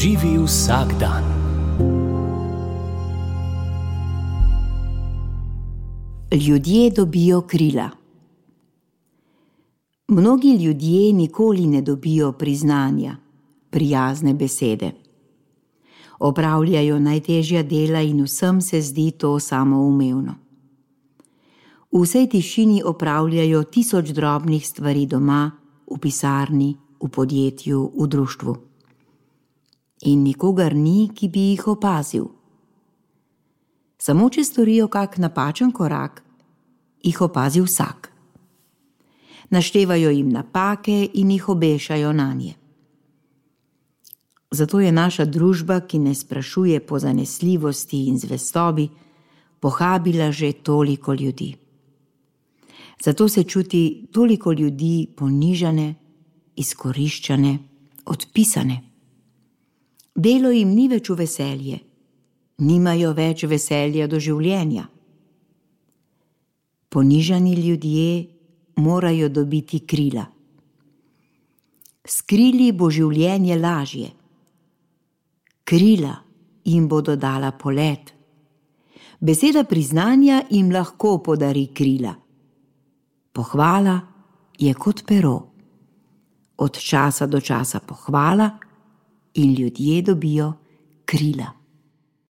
Živi vsak dan. Ljudje dobijo krila. Mnogi ljudje nikoli ne dobijo priznanja, prijazne besede. Opravljajo najtežja dela in vsem se zdi to samoumevno. V vsej tišini opravljajo 1000 drobnih stvari doma, v pisarni, v podjetju, v društvu. In nikogar ni, ki bi jih opazil. Samo če storijo kak napačen korak, jih opazi vsak. Naštevajo jim napake in jih obešajo nanje. Zato je naša družba, ki ne sprašuje po zanesljivosti in zvestobi, pohabila že toliko ljudi. Zato se čuti toliko ljudi ponižane, izkoriščane, odpisane. Delo jim ni več v veselje, nimajo več veselja do življenja. Ponižani ljudje morajo dobiti krila. S krili bo življenje lažje. Krila jim bodo dala polet. Beseda priznanja jim lahko podari krila. Pohvala je kot pero. Od časa do časa pohvala in ljudje dobijo krila.